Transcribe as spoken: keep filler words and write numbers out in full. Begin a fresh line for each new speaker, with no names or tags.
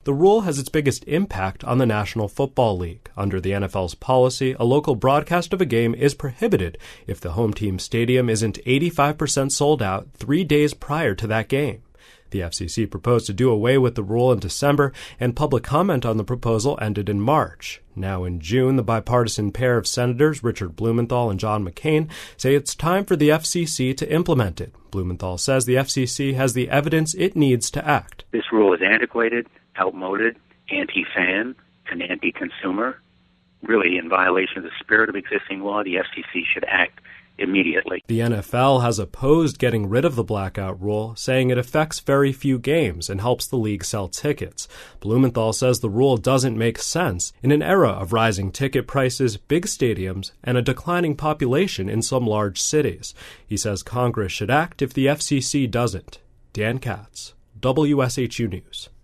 The rule has its biggest impact on the National Football League. Under the N F L's policy, a local broadcast of a game is prohibited if the home team stadium isn't eighty-five percent sold out three days prior to that game. The F C C proposed to do away with the rule in December, and public comment on the proposal ended in March. Now in June, the bipartisan pair of senators, Richard Blumenthal and John McCain, say it's time for the F C C to implement it. Blumenthal says the F C C has the evidence it needs to act.
This rule is antiquated, outmoded, anti-fan, and anti-consumer. Really in violation of the spirit of existing law. The F C C should act immediately.
The N F L has opposed getting rid of the blackout rule, saying it affects very few games and helps the league sell tickets. Blumenthal says the rule doesn't make sense in an era of rising ticket prices, big stadiums, and a declining population in some large cities. He says Congress should act if the F C C doesn't. Dan Katz, W S H U News.